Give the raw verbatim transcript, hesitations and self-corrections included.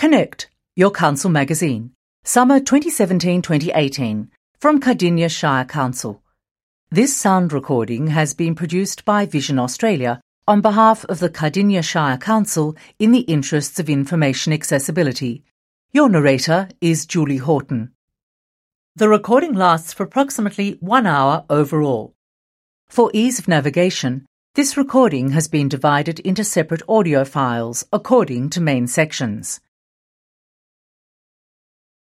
Connect, your council magazine, summer twenty seventeen twenty eighteen, from Cardinia Shire Council. This sound recording has been produced by Vision Australia on behalf of the Cardinia Shire Council in the interests of information accessibility. Your narrator is Julie Horton. The recording lasts for approximately one hour overall. For ease of navigation, this recording has been divided into separate audio files according to main sections.